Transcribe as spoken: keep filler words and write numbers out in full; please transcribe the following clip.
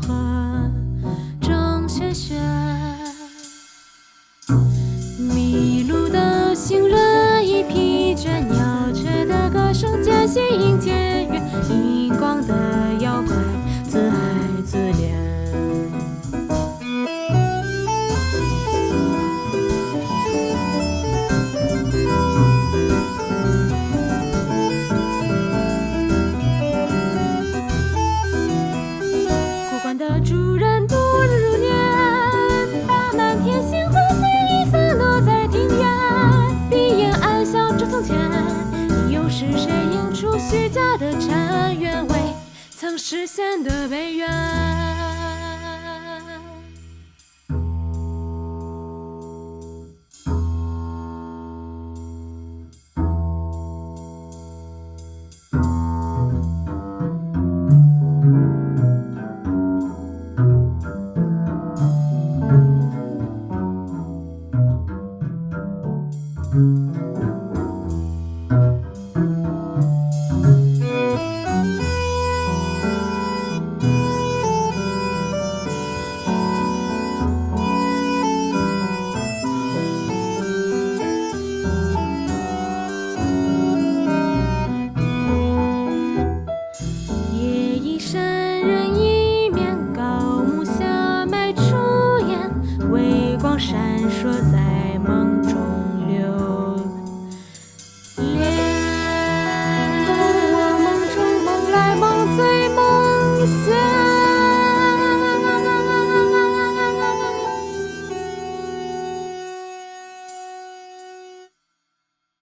河正喧喧。迷路的行人已疲倦，鸟雀的歌声渐行渐远，荧光的妖怪自爱自怜。古馆的主人度日如年，把满天星斗随意洒落在庭院，闭眼暗想着从前，又是谁映出虚假的禅院，未曾实现的悲愿。嗯。